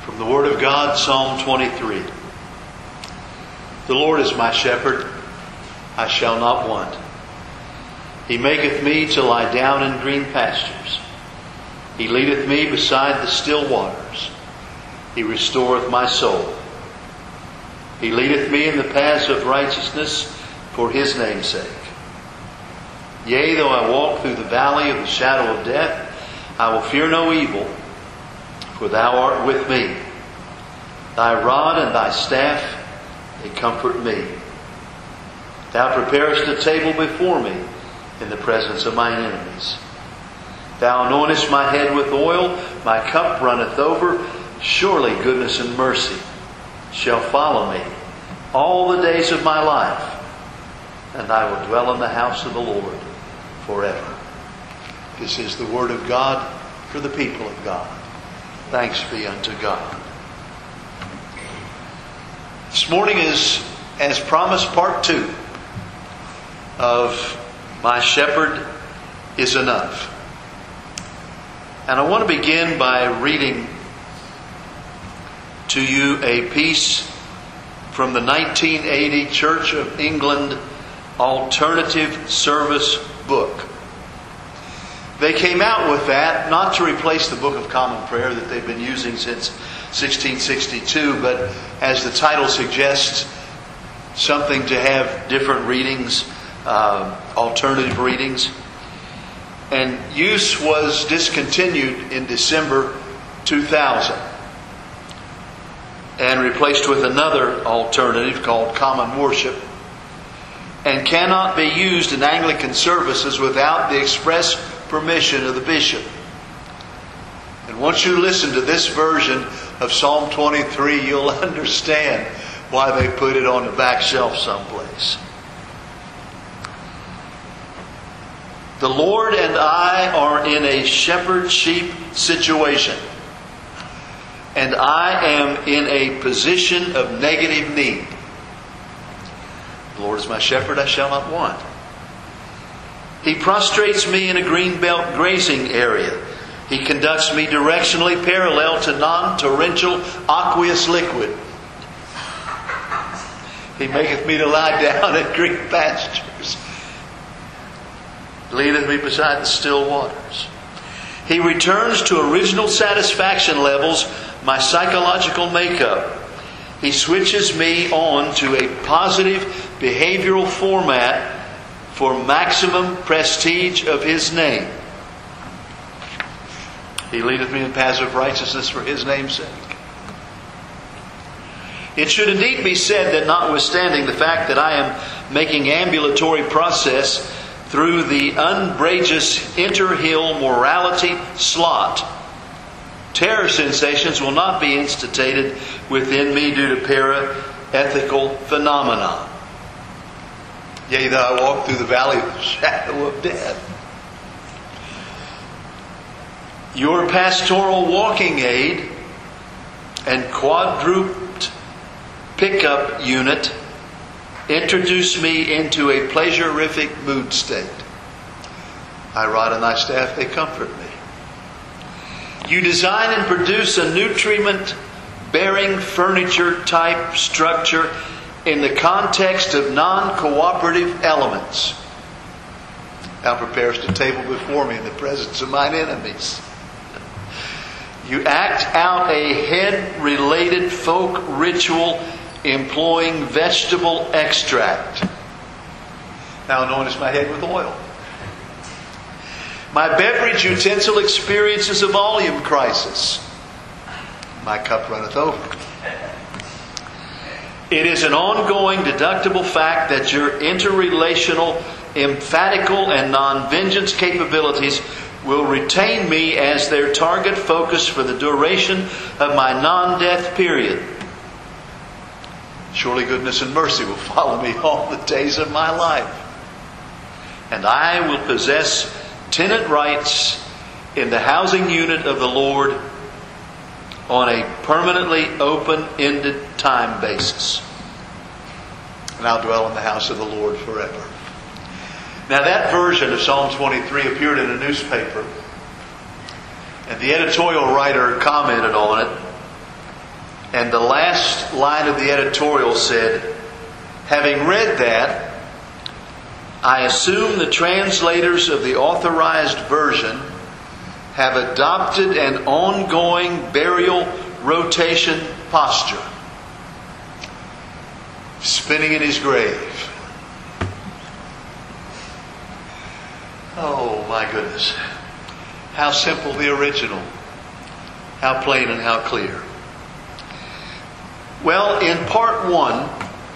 From the Word of God, Psalm 23. The Lord is my shepherd, I shall not want. He maketh me to lie down in green pastures. He leadeth me beside the still waters. He restoreth my soul. He leadeth me in the paths of righteousness for His name's sake. Yea, though I walk through the valley of the shadow of death, I will fear no evil, for Thou art with me. Thy rod and Thy staff, they comfort me. Thou preparest a table before me in the presence of mine enemies. Thou anointest my head with oil, my cup runneth over. Surely goodness and mercy shall follow me all the days of my life, and I will dwell in the house of the Lord forever. This is the Word of God for the people of God. Thanks be unto God. This morning is, as promised, part 2 of My Shepherd is Enough. And I want to begin by reading to you a piece from the 1980 Church of England Alternative Service book. They came out with that not to replace the Book of Common Prayer that they've been using since 1662, but as the title suggests, something to have different readings, alternative readings. And use was discontinued in December 2000 and replaced with another alternative called Common Worship, and cannot be used in Anglican services without the express permission of the bishop. And once you listen to this version of Psalm 23, you'll understand why they put it on the back shelf someplace. The Lord and I are in a shepherd-sheep situation, and I am in a position of negative need. The Lord is my shepherd, I shall not want. He prostrates me in a green belt grazing area. He conducts me directionally parallel to non-torrential aqueous liquid. He maketh me to lie down in green pastures. Leadeth me beside the still waters. He returns to original satisfaction levels, my psychological makeup. He switches me on to a positive behavioral format for maximum prestige of His name. He leadeth me in paths of righteousness for His name's sake. It should indeed be said that notwithstanding the fact that I am making ambulatory process through the umbrageous interhill morality slot, terror sensations will not be instated within me due to para-ethical phenomena. Yea, though I walk through the valley of the shadow of death. Your pastoral walking aid and quadruped pickup unit introduce me into a pleasurific mood state. Thy rod and Thy staff, they comfort me. You design and produce a nutriment-bearing furniture type structure in the context of non-cooperative elements. Thou preparest a table before me in the presence of mine enemies. You act out a head-related folk ritual employing vegetable extract. Thou anointest my head with oil. My beverage utensil experiences a volume crisis. My cup runneth over. It is an ongoing deductible fact that your interrelational, emphatical, and non-vengeance capabilities will retain me as their target focus for the duration of my non-death period. Surely goodness and mercy will follow me all the days of my life. And I will possess tenant rights in the housing unit of the Lord on a permanently open-ended time basis. And I'll dwell in the house of the Lord forever. Now that version of Psalm 23 appeared in a newspaper, and the editorial writer commented on it And the last line of the editorial said, "Having read that, I assume the translators of the Authorized Version have adopted an ongoing burial rotation posture." Spinning in his grave. Oh my goodness. How simple the original. How plain and how clear. Well, in part one,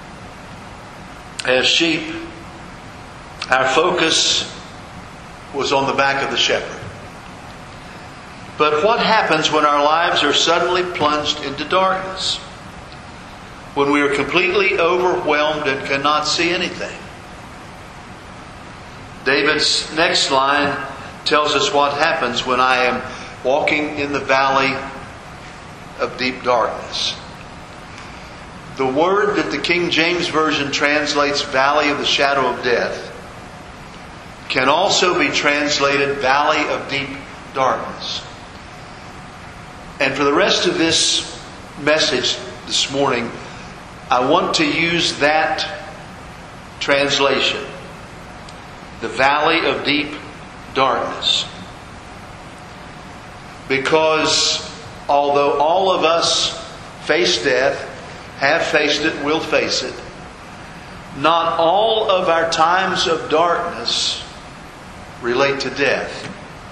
as sheep, our focus was on the back of the shepherd. But what happens when our lives are suddenly plunged into darkness? When we are completely overwhelmed and cannot see anything? David's next line tells us what happens when I am walking in the valley of deep darkness. The word that the King James Version translates valley of the shadow of death can also be translated valley of deep darkness. And for the rest of this message this morning, I want to use that translation. The valley of deep darkness. Because although all of us face death, have faced it, will face it, not all of our times of darkness relate to death.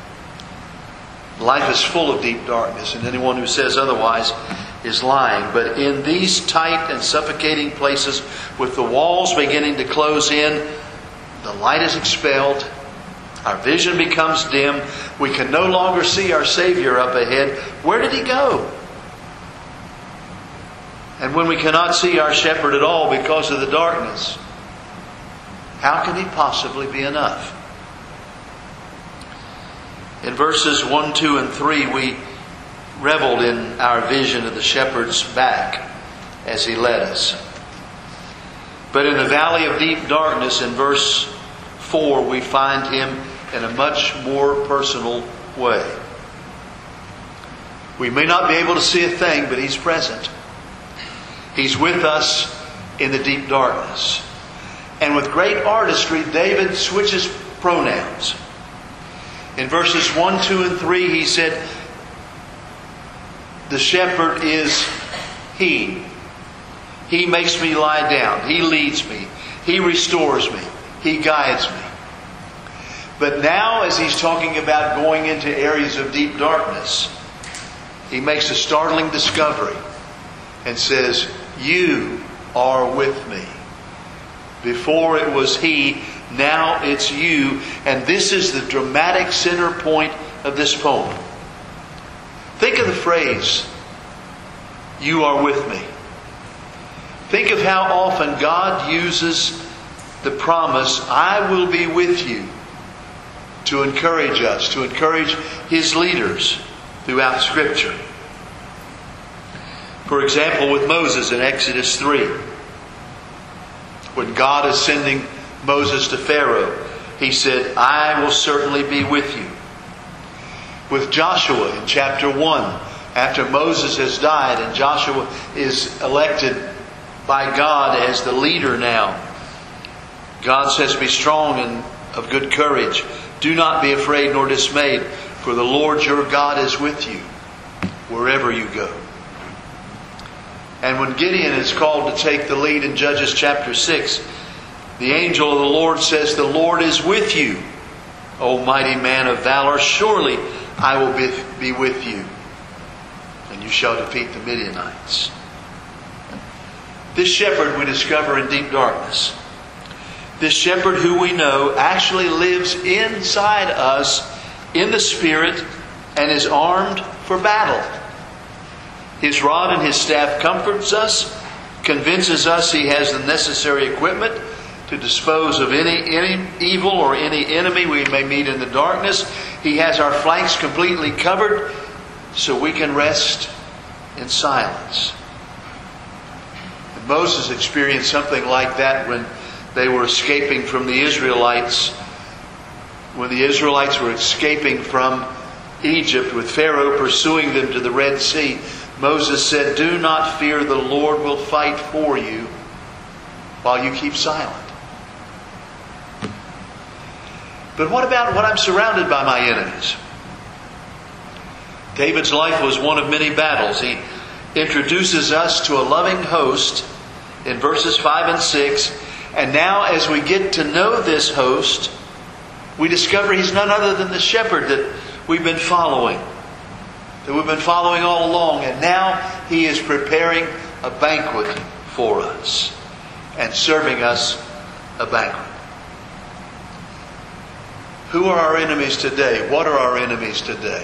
Life is full of deep darkness, and anyone who says otherwise is lying. But in these tight and suffocating places, with the walls beginning to close in, the light is expelled, our vision becomes dim, we can no longer see our Savior up ahead. Where did He go? And when we cannot see our shepherd at all because of the darkness, how can He possibly be enough? In verses 1, 2, and 3, we reveled in our vision of the shepherd's back as He led us. But in the valley of deep darkness, in verse 4, we find Him in a much more personal way. We may not be able to see a thing, but He's present. He's with us in the deep darkness. And with great artistry, David switches pronouns. In verses 1, 2, and 3, he said, the shepherd is He. He makes me lie down. He leads me. He restores me. He guides me. But now, as he's talking about going into areas of deep darkness, he makes a startling discovery and says, you are with me. Before it was He, now it's you. And this is the dramatic center point of this poem. Think of the phrase, you are with me. Think of how often God uses the promise, I will be with you, to encourage us, to encourage His leaders throughout Scripture. For example, with Moses in Exodus 3, when God is sending Moses to Pharaoh, He said, I will certainly be with you. With Joshua in chapter 1, after Moses has died and Joshua is elected by God as the leader now, God says, be strong and of good courage. Do not be afraid nor dismayed, for the Lord your God is with you wherever you go. And when Gideon is called to take the lead in Judges chapter 6, the angel of the Lord says, the Lord is with you, O mighty man of valor. Surely I will be with you, and you shall defeat the Midianites. This shepherd we discover in deep darkness. This shepherd who we know actually lives inside us in the Spirit and is armed for battle. His rod and His staff comforts us, convinces us He has the necessary equipment to dispose of any evil or any enemy we may meet in the darkness. He has our flanks completely covered so we can rest in silence. And Moses experienced something like that when they were escaping from the Israelites. When the Israelites were escaping from Egypt with Pharaoh pursuing them to the Red Sea, Moses said, "Do not fear, the Lord will fight for you while you keep silent." But what about when I'm surrounded by my enemies? David's life was one of many battles. He introduces us to a loving host in verses 5 and 6. And now as we get to know this host, we discover he's none other than the shepherd that we've been following. That we've been following all along. And now he is preparing a banquet for us and serving us a banquet. Who are our enemies today? What are our enemies today?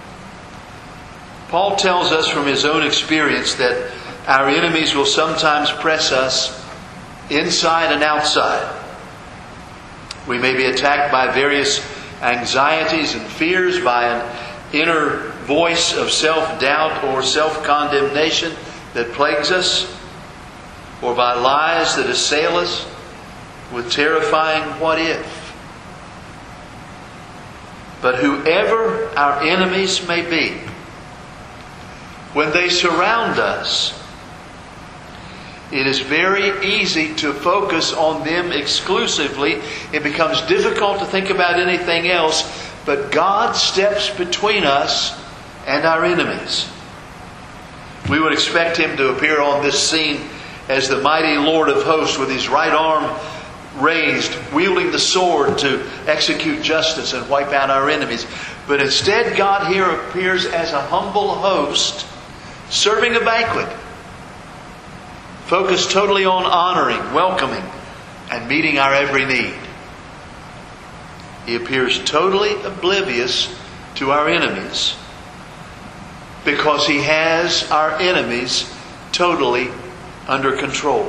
Paul tells us from his own experience that our enemies will sometimes press us inside and outside. We may be attacked by various anxieties and fears, by an inner voice of self-doubt or self-condemnation that plagues us, or by lies that assail us with terrifying what if. But whoever our enemies may be, when they surround us, it is very easy to focus on them exclusively. It becomes difficult to think about anything else, but God steps between us and our enemies. We would expect Him to appear on this scene as the mighty Lord of hosts with His right arm raised, wielding the sword to execute justice and wipe out our enemies. But instead, God here appears as a humble host, serving a banquet, focused totally on honoring, welcoming, and meeting our every need. He appears totally oblivious to our enemies because He has our enemies totally under control.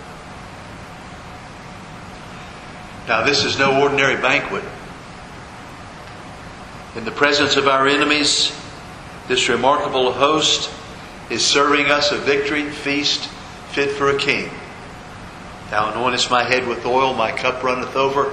Now, this is no ordinary banquet. In the presence of our enemies, this remarkable host is serving us a victory feast fit for a king. Thou anointest my head with oil, my cup runneth over.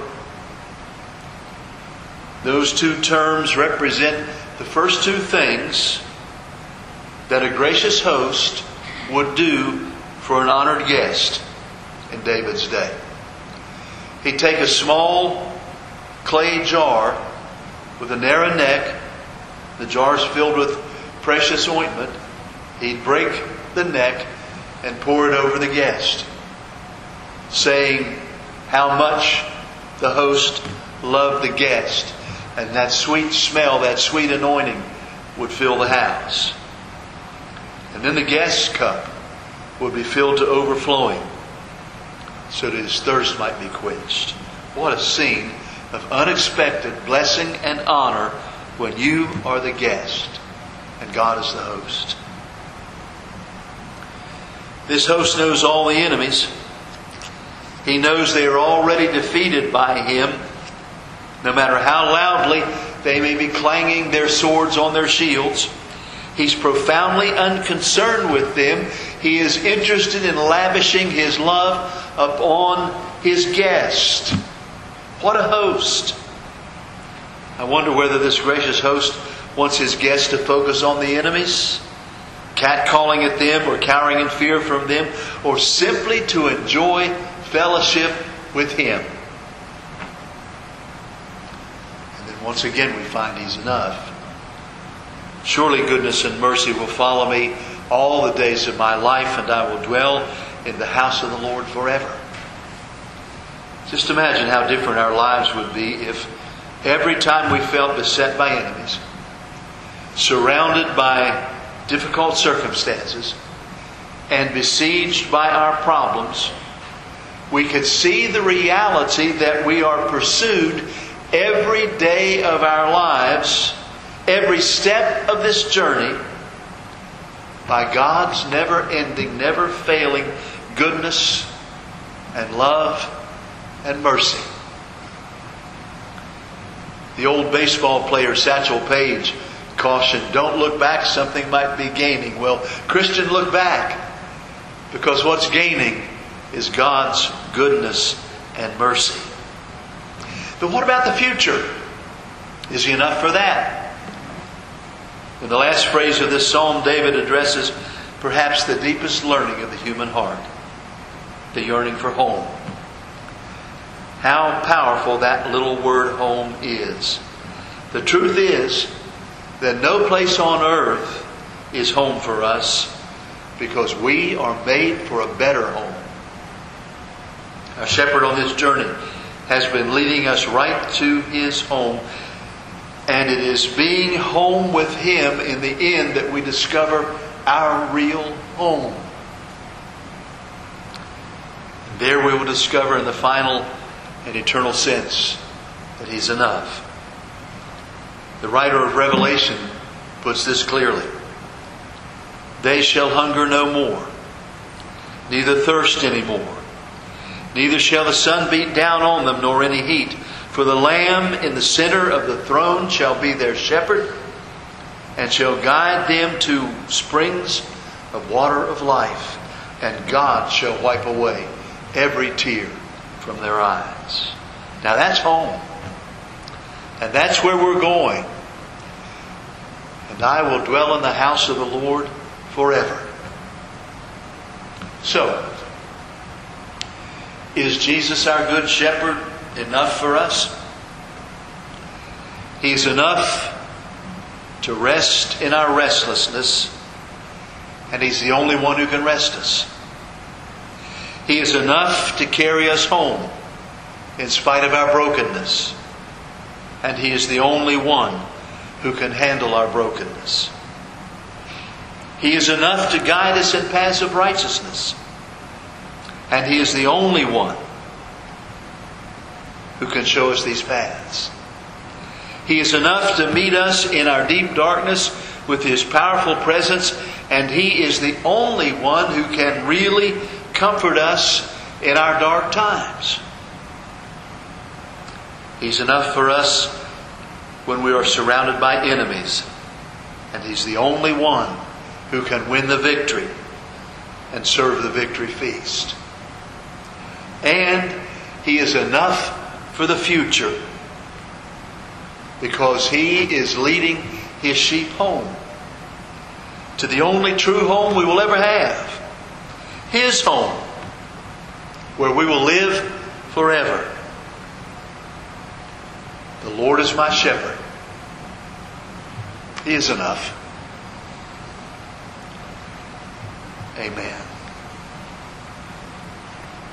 Those two terms represent the first two things that a gracious host would do for an honored guest in David's day. He'd take a small clay jar with a narrow neck. The jar's filled with precious ointment. He'd break the neck and pour it over the guest, saying how much the host loved the guest. And that sweet smell, that sweet anointing would fill the house. And then the guest's cup would be filled to overflowing, so that his thirst might be quenched. What a scene of unexpected blessing and honor when you are the guest and God is the host. This host knows all the enemies. He knows they are already defeated by him, no matter how loudly they may be clanging their swords on their shields. He's profoundly unconcerned with them. He is interested in lavishing His love upon His guest. What a host! I wonder whether this gracious host wants His guest to focus on the enemies, catcalling at them or cowering in fear from them, or simply to enjoy fellowship with Him. And then once again we find He's enough. Surely goodness and mercy will follow me all the days of my life, and I will dwell in the house of the Lord forever. Just imagine how different our lives would be if every time we felt beset by enemies, surrounded by difficult circumstances, and besieged by our problems, we could see the reality that we are pursued every day of our lives, every step of this journey, by God's never-ending, never-failing goodness and love and mercy. The old baseball player Satchel Paige cautioned, "Don't look back, something might be gaining." Well, Christian, look back, because what's gaining is God's goodness and mercy. But what about the future? Is He enough for that? In the last phrase of this psalm, David addresses perhaps the deepest learning of the human heart, the yearning for home. How powerful that little word home is. The truth is that no place on earth is home for us because we are made for a better home. Our shepherd on this journey has been leading us right to his home, and it is being home with him in the end that we discover our real home. And there we will discover in the final and eternal sense that he's enough. The writer of Revelation puts this clearly. They shall hunger no more, neither thirst any more. Neither shall the sun beat down on them, nor any heat. For the Lamb in the center of the throne shall be their shepherd, and shall guide them to springs of water of life. And God shall wipe away every tear from their eyes. Now that's home. And that's where we're going. And I will dwell in the house of the Lord forever. So, is Jesus our good shepherd enough for us? He's enough to rest in our restlessness, and He's the only one who can rest us. He is enough to carry us home in spite of our brokenness, and He is the only one who can handle our brokenness. He is enough to guide us in paths of righteousness, and He is the only one who can show us these paths. He is enough to meet us in our deep darkness with His powerful presence, and He is the only one who can really comfort us in our dark times. He's enough for us when we are surrounded by enemies, and He's the only one who can win the victory and serve the victory feast. And He is enough for the future, because He is leading His sheep home to the only true home we will ever have. His home, where we will live forever. The Lord is my shepherd. He is enough. Amen.